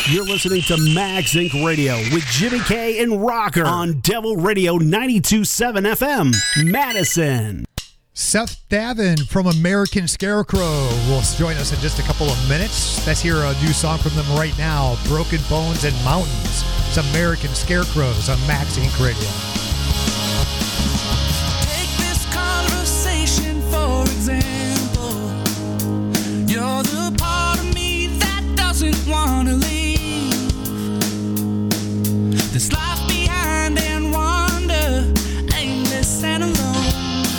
You're listening to Max Inc. Radio with Jimmy K and Rocker on Devil Radio 92.7 FM, Madison. Seth Davin from American Scarecrow will join us in just a couple of minutes. Let's hear a new song from them right now, Broken Bones and Mountains. It's American Scarecrows on Max Inc. Radio. Take this conversation, for example. You're the part of me that doesn't want to leave. This life behind and wander, aimless and alone.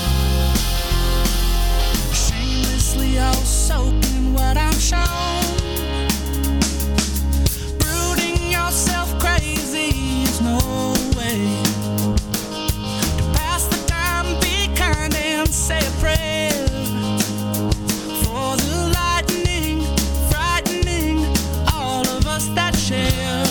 Shamelessly all soaking what I'm shown. Brooding yourself crazy is no way to pass the time. Be kind and say a prayer for the lightning, frightening all of us that share.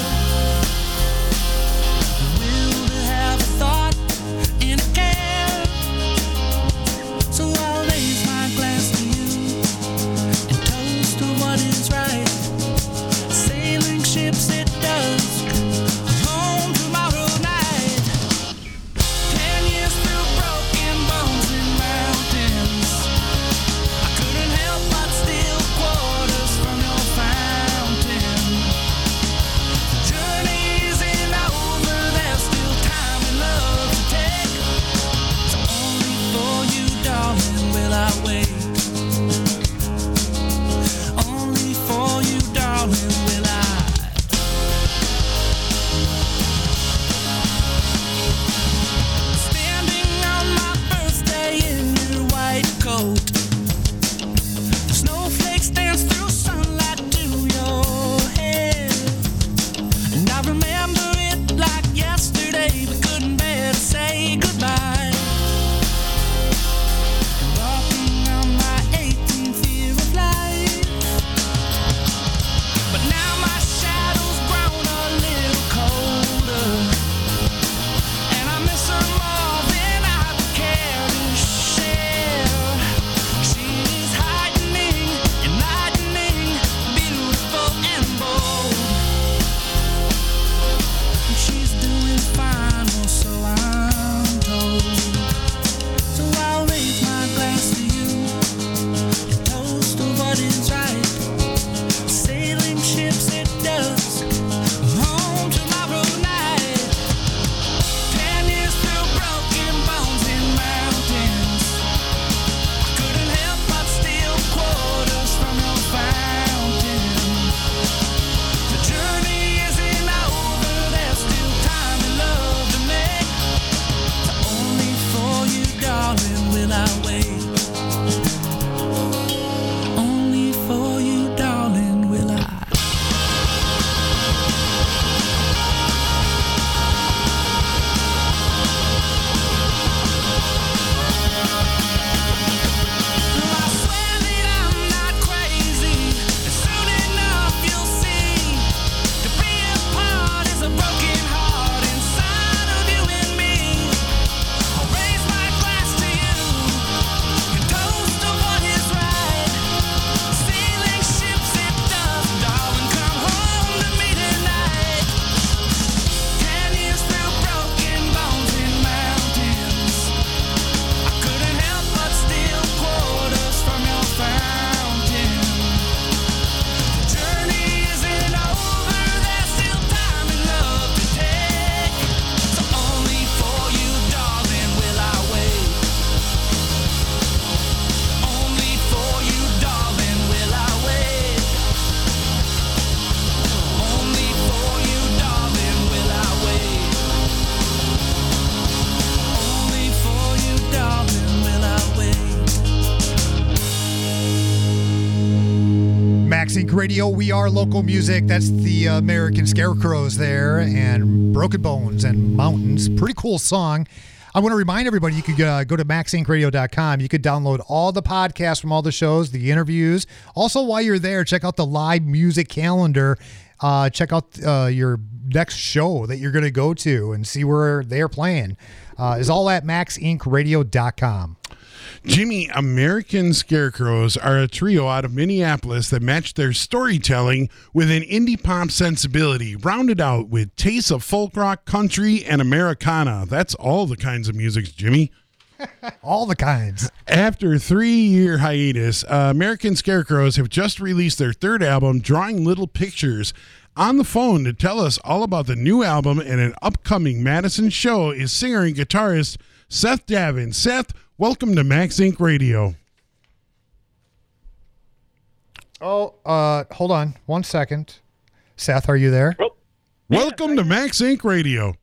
Max Inc. Radio, we are local music. That's the American Scarecrows there, and Broken Bones and Mountains. Pretty cool song. I want to remind everybody, you could go to maxincradio.com. You could download all the podcasts from all the shows, the interviews. Also, while you're there, check out the live music calendar. Check out your next show that you're going to go to and see where they're playing. Is all at maxincradio.com. Jimmy, American Scarecrows are a trio out of Minneapolis that match their storytelling with an indie pop sensibility, rounded out with tastes of folk rock, country, and Americana. That's all the kinds of music, Jimmy. All the kinds. After a 3-year hiatus, American Scarecrows have just released their third album, Drawing Little Pictures. On the phone to tell us all about the new album and an upcoming Madison show is singer and guitarist Seth Davin. Seth, welcome to Max Inc. Radio. Oh, hold on 1 second. Seth, are you there? Oh, Welcome to Max Inc. Radio.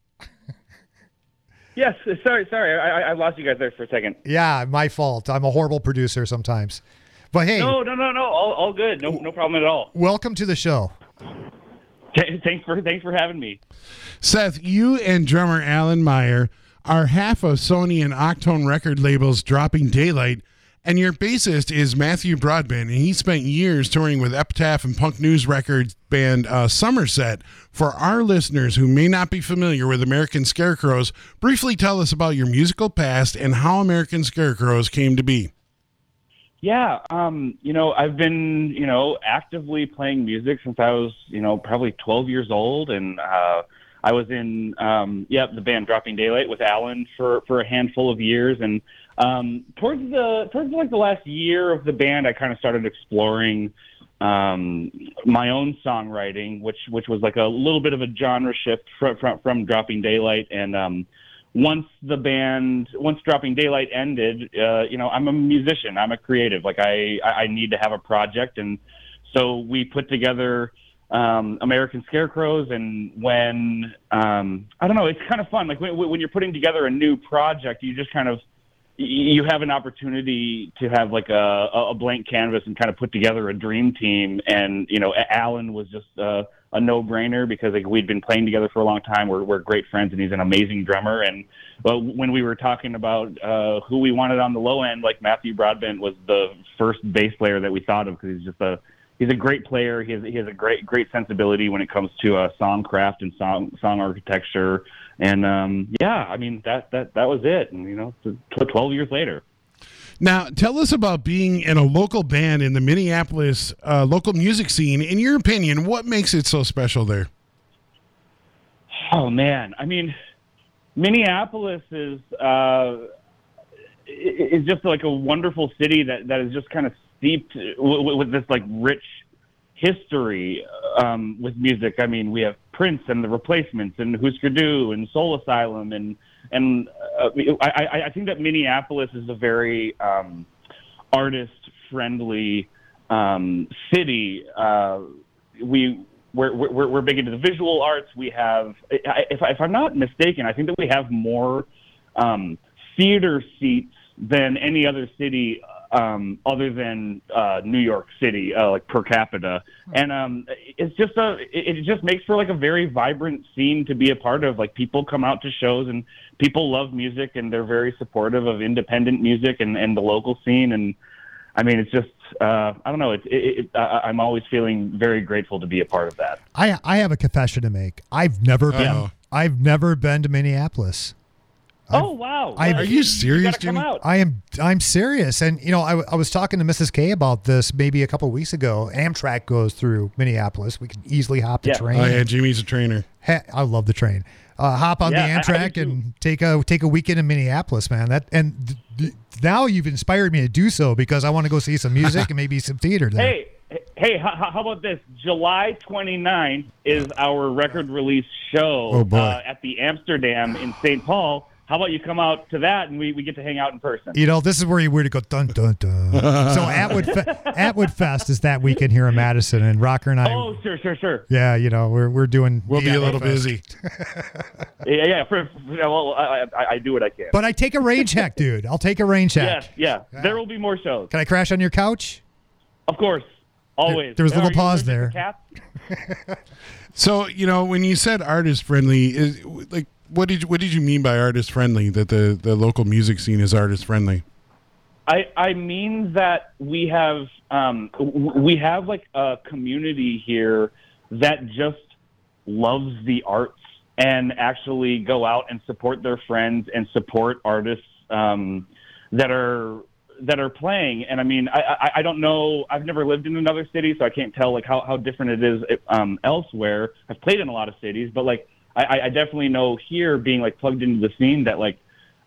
yes. Sorry. I lost you guys there for a second. Yeah, my fault. I'm a horrible producer sometimes. But hey, No. All good. No problem at all. welcome to the show. Thanks for having me. Seth, you and drummer Alan Meyer are half of Sony and Octone record labels Dropping Daylight, and your bassist is Matthew Broadbent, and he spent years touring with Epitaph and punk news records band Somerset. For our listeners who may not be familiar with American Scarecrows, briefly tell us about your musical past and how American Scarecrows came to be. Yeah. I've been, actively playing music since I was, probably 12 years old, and I was in, the band Dropping Daylight with Alan for a handful of years, and towards the last year of the band, I kind of started exploring my own songwriting, which was like a little bit of a genre shift from Dropping Daylight. And once Dropping Daylight ended, I'm a musician, I'm a creative. Like I need to have a project, and so we put together American Scarecrows. And when I don't know, it's kind of fun. Like when you're putting together a new project, you just kind of you have an opportunity to have like a blank canvas and kind of put together a dream team. And Alan was just a no-brainer because like we'd been playing together for a long time. We're great friends, and he's an amazing drummer. And when we were talking about who we wanted on the low end, like Matthew Broadbent was the first bass player that we thought of, because he's a great player. He has a great sensibility when it comes to songcraft and song architecture. And that was it. And 12 years later. Now, tell us about being in a local band in the Minneapolis local music scene. In your opinion, what makes it so special there? Oh man, I mean, Minneapolis is just like a wonderful city that is just kind of steeped with this like rich history with music. I mean, we have Prince and the Replacements and Husker Du and Soul Asylum, and I think that Minneapolis is a very artist-friendly city. We're big into the visual arts. We have, if I'm not mistaken, I think that we have more theater seats than any other city other than New York City, like per capita. And it just makes for like a very vibrant scene to be a part of. Like people come out to shows, and people love music, and they're very supportive of independent music and the local scene. And I mean, it's just, I don't know. I'm always feeling very grateful to be a part of that. I have a confession to make. I've never been to Minneapolis. Oh wow! Are you serious, Jimmy? I'm serious, and I was talking to Mrs. K about this maybe a couple of weeks ago. Amtrak goes through Minneapolis. We can easily hop the train. Oh yeah, Jimmy's a trainer. I love the train. Hop on the Amtrak and take a weekend in Minneapolis, man. Now you've inspired me to do so, because I want to go see some music and maybe some theater there. Hey, how about this? July 29th is our record release show at the Amsterdam in St. Paul. How about you come out to that, and we get to hang out in person? This is where to go dun dun dun. So Atwood Fest is that weekend here in Madison, and Rocker and I. Oh, sure. Yeah, we're doing. We'll be a little busy. yeah. I do what I can. But I take a rain check, dude. I'll take a rain check. Yeah. There will be more shows. Can I crash on your couch? Of course, always. There was a little pause there. So when you said artist friendly, what did you mean by artist friendly? That the local music scene is artist friendly? I mean that we have like a community here that just loves the arts and actually go out and support their friends and support artists that are that are playing. And I mean, I don't know. I've never lived in another city, so I can't tell like how different it is elsewhere. I've played in a lot of cities, but like I definitely know here, being like plugged into the scene, that like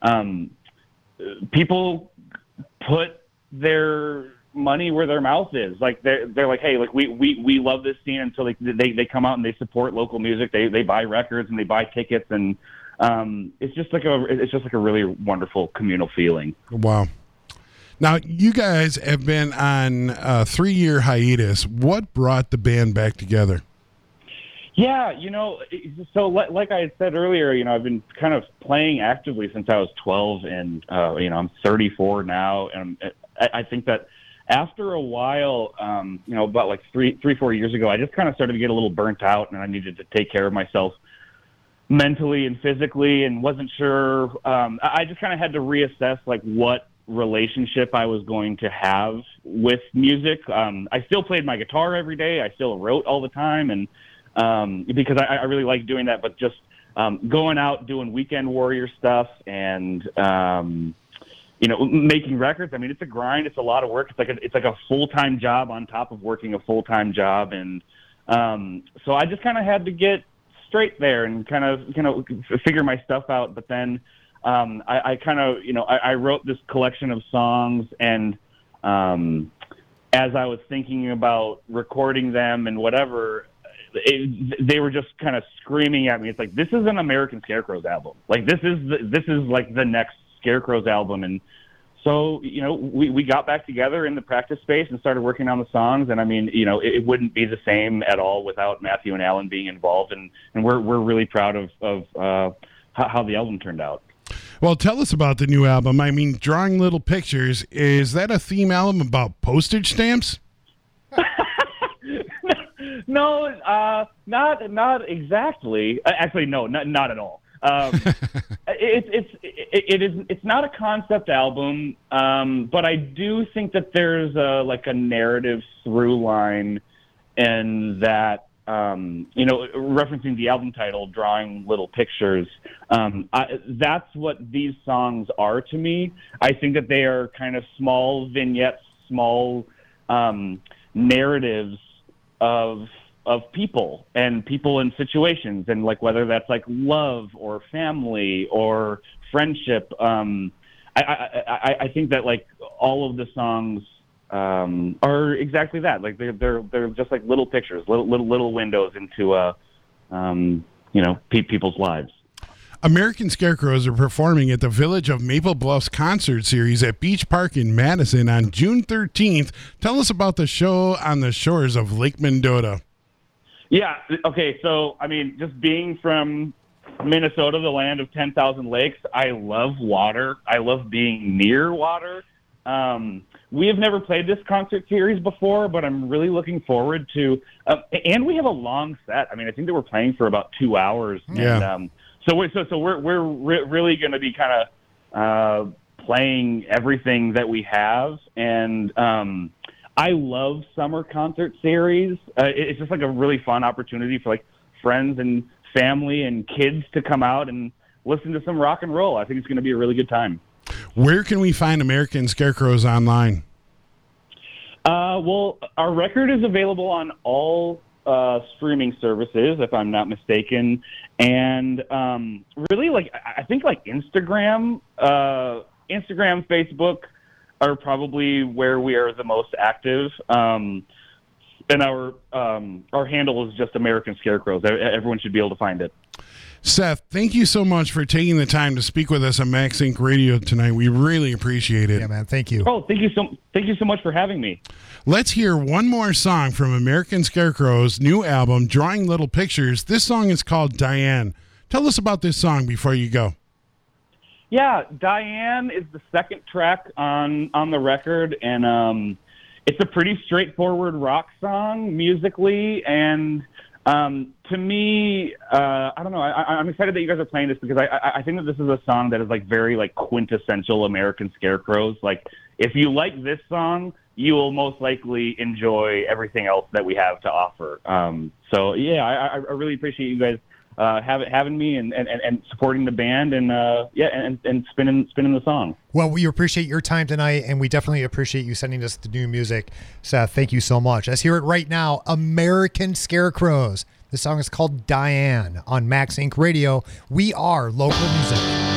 people put their money where their mouth is. Like they're like, hey, like we love this scene, until they come out and they support local music. They buy records and they buy tickets, and it's just like a really wonderful communal feeling. Wow. Now, you guys have been on a 3-year hiatus. What brought the band back together? Yeah, so like I had said earlier, I've been kind of playing actively since I was 12, and I'm 34 now, and I think that after a while, about like 4 years ago, I just kind of started to get a little burnt out, and I needed to take care of myself mentally and physically, and wasn't sure. I just kind of had to reassess like what relationship I was going to have with music. I still played my guitar every day. I still wrote all the time, and because I really like doing that, but just going out doing weekend warrior stuff and making records. I mean, it's a grind. It's a lot of work. It's like a full-time job on top of working a full-time job, and so I just kind of had to get straight there and kind of figure my stuff out. But then I kind of I wrote this collection of songs, and as I was thinking about recording them and whatever, they were just kind of screaming at me. It's like, this is an American Scarecrows album. Like this is like the next Scarecrows album. And so we got back together in the practice space and started working on the songs. And I mean, it wouldn't be the same at all without Matthew and Alan being involved. And we're really proud of how the album turned out. Well, tell us about the new album. I mean, Drawing Little Pictures, is that a theme album about postage stamps? No, not exactly. Actually, no, not at all. It's not a concept album, but I do think that there's a narrative through line, and that referencing the album title, Drawing Little Pictures. That's what these songs are to me. I think that they are kind of small vignettes, small narratives of people and situations, and like whether that's like love or family or friendship. I think that like all of the songs are exactly that. Like they're just like little pictures, little windows into people's lives. American Scarecrows are performing at the Village of Maple Bluffs concert series at Beach Park in Madison on June 13th. Tell us about the show on the shores of Lake Mendota. Yeah. Okay. So, I mean, just being from Minnesota, the land of 10,000 lakes, I love water. I love being near water. We have never played this concert series before, but I'm really looking forward to, and we have a long set. I mean, I think that we're playing for about 2 hours. Yeah. And, so we're really going to be kind of playing everything that we have, and I love summer concert series. It's just like a really fun opportunity for like friends and family and kids to come out and listen to some rock and roll. I think it's going to be a really good time. Where can we find American Scarecrows online? Well, our record is available on all streaming services, if I'm not mistaken, and really, like, I think like Instagram, Facebook are probably where we are the most active. And our handle is just American Scarecrows. Everyone should be able to find it. Seth, thank you so much for taking the time to speak with us on Max Inc. Radio tonight. We really appreciate it. Yeah, man. Thank you. Oh, thank you so much for having me. Let's hear one more song from American Scarecrow's new album, Drawing Little Pictures. This song is called Diane. Tell us about this song before you go. Yeah, Diane is the second track on the record, and it's a pretty straightforward rock song musically, and to me, I don't know. I'm excited that you guys are playing this because I think that this is a song that is like very like quintessential American Scarecrows. Like if you like this song, you will most likely enjoy everything else that we have to offer. So yeah, I really appreciate you guys having me and supporting the band and and spinning the song. Well, we appreciate your time tonight, and we definitely appreciate you sending us the new music. Seth, thank you so much. Let's hear it right now. American Scarecrows. The song is called Diane on Max Inc. Radio. We are local music.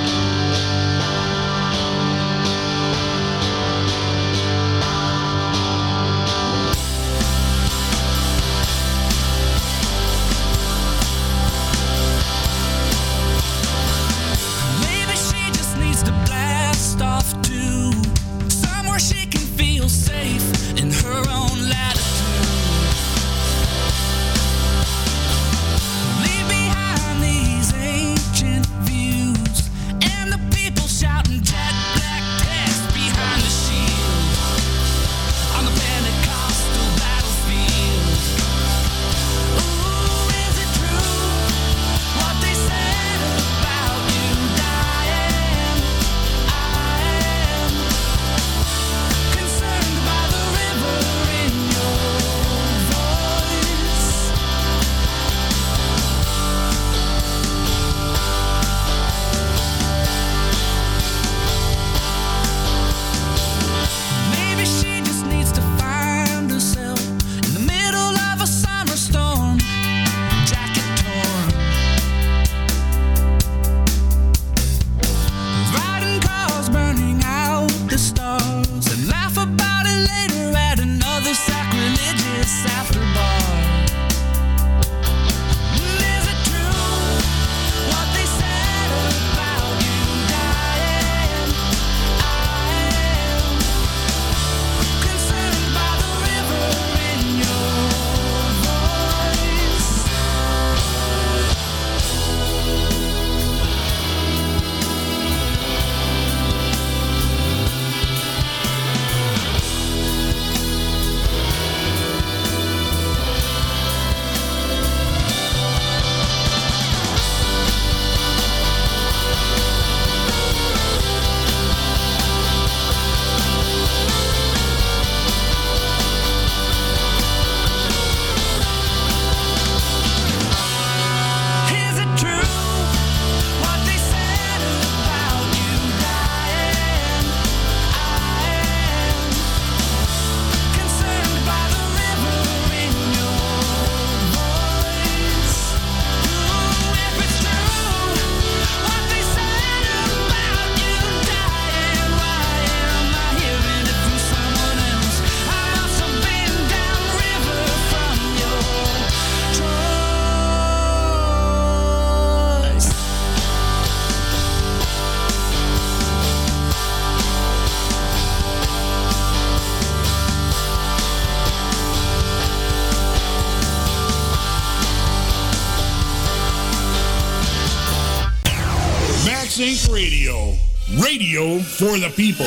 Sync Radio. Radio for the people.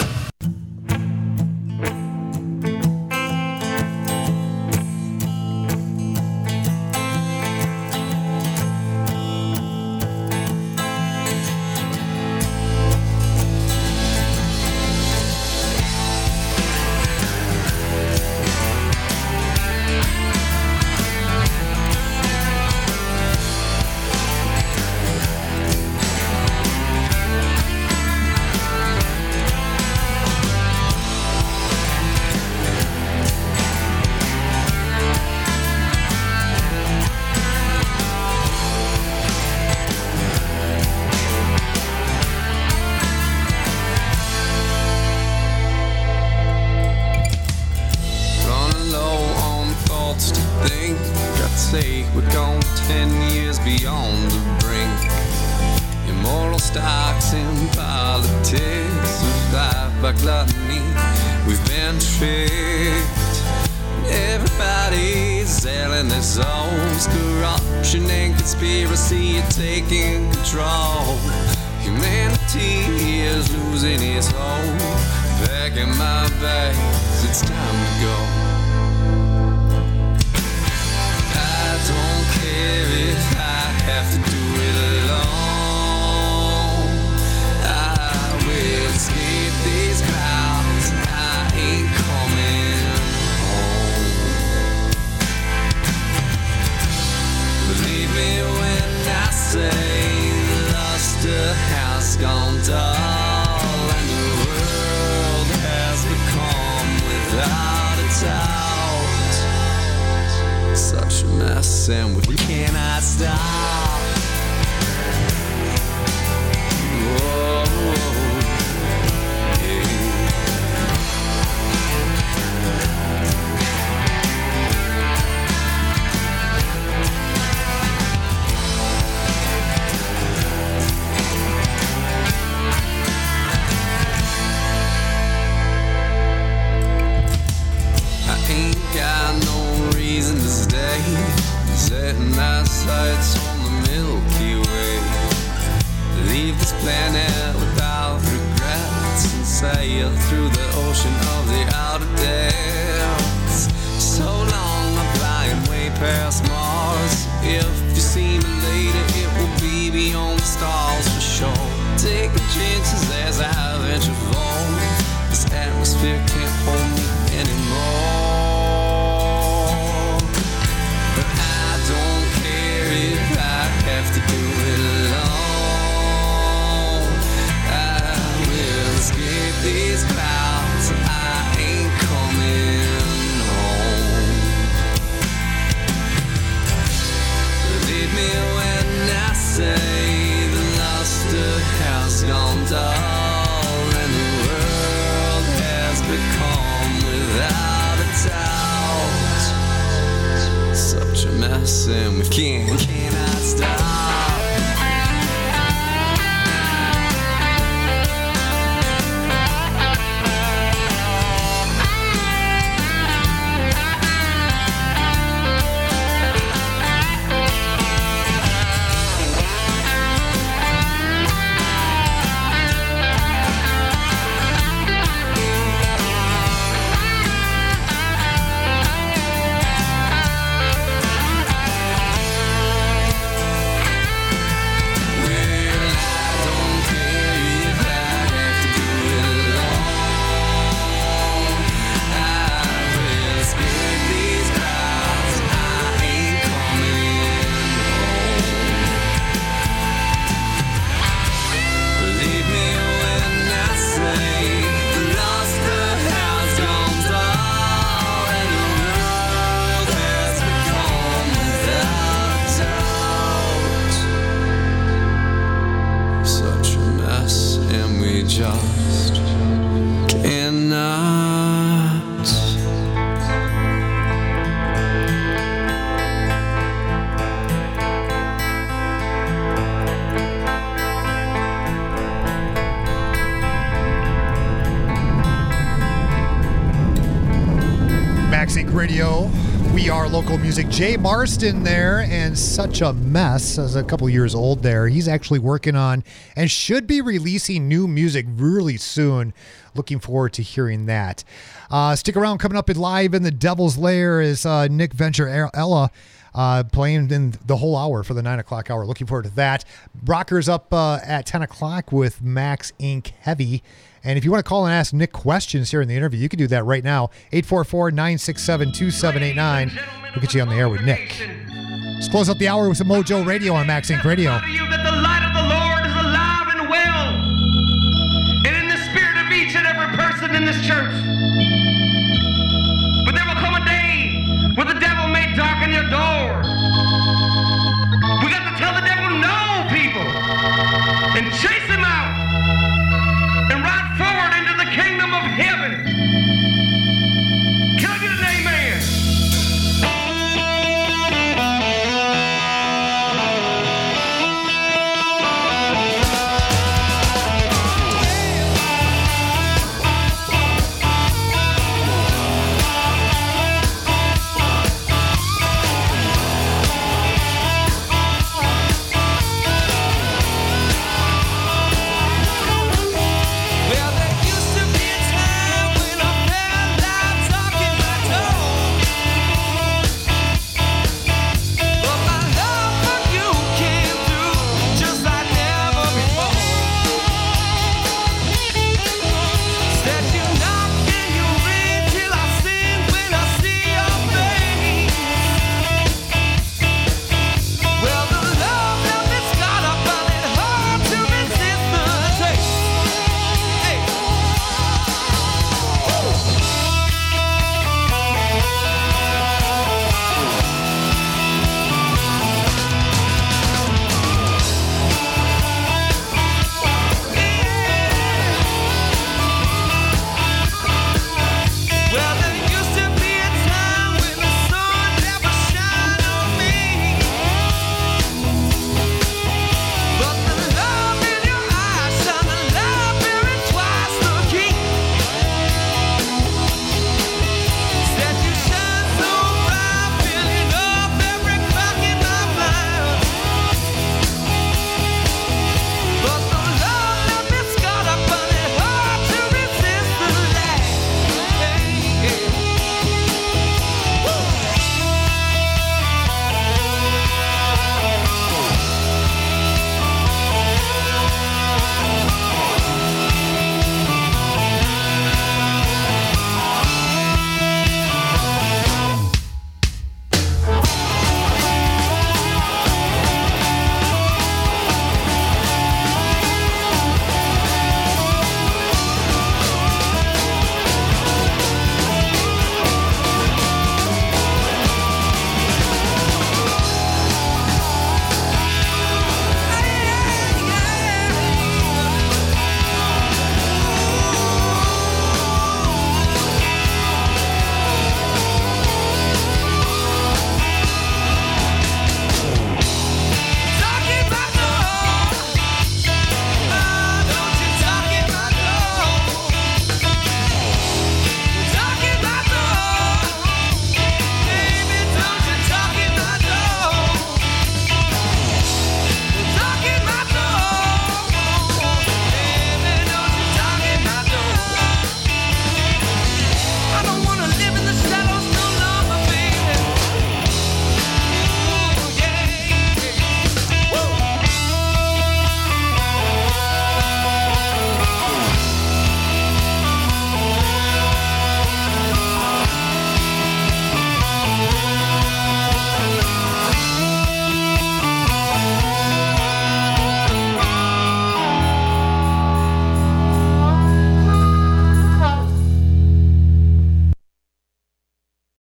Believe me. me when I say the luster has gone dull and the world has become without a doubt such a mess, and we cannot stop. Got no reason to stay, setting our sights on the Milky Way. Leave this planet without regrets and sail through the ocean of the outer depths. So long I'm flying way past Mars. If you see me later, it will be beyond the stars for sure. Taking chances as I venture forward. This atmosphere can't hold me anymore. Have to do it alone. I will escape these clouds. I ain't coming home. Believe me when I say the luster has gone dull and the world has become without a doubt such a mess, and we cannot stop. Just cannot. MaxInc Radio. We are local music. Jay Marston there, and Such a Mess is a couple years old there. He's actually working on and should be releasing new music really soon. Looking forward to hearing that. Stick around. Coming up live in the Devil's Lair is Nick Venture Ella playing in the whole hour for the 9 o'clock hour. Looking forward to that. Rockers up at 10 o'clock with Max Inc. Heavy. And if you want to call and ask Nick questions here in the interview, you can do that right now. 844-967-2789. We'll get you on the air with Nick. Let's close up the hour with some Mojo Radio on Max Inc. Radio. That the light of the Lord is alive and well, and in the spirit of each and every person in this church. But there will come a day where the devil may darken your door. We got to tell the devil no, people, and chase him